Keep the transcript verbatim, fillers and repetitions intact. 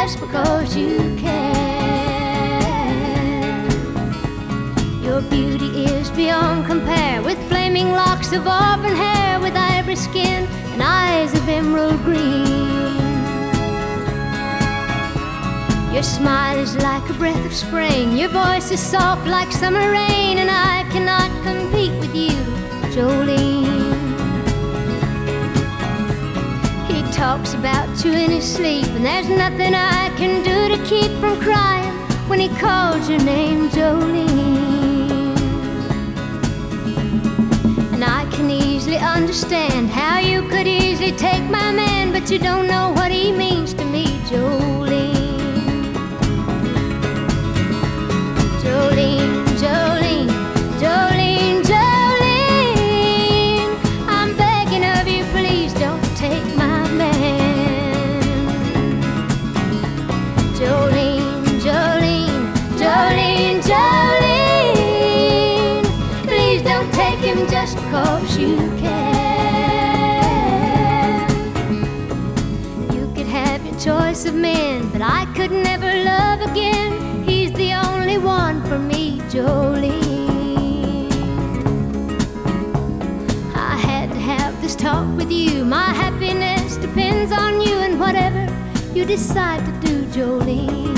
just because you can. Your beauty is beyond compare, with flaming locks of auburn hair, with ivory skin and eyes of emerald green. Your smile is like a breath of spring, your voice is soft like summer rain, and I cannot compete with you, Jolene. He talks about you in his sleep, and there's nothing I can do to keep from crying when he calls your name, Jolene. And I can easily understand how you could easily take my man, but you don't know what he means to me, Jolene. Jolene, Jolene, Jolene, Jolene, I'm begging of you, please don't take my man. Jolene, Jolene, Jolene, Jolene, please don't take him just because you can. You could have your choice of men, but I could never love again. He's the only one for me, Jolene. I had to have this talk with you. My happiness depends on you, and whatever you decide to do, Jolene.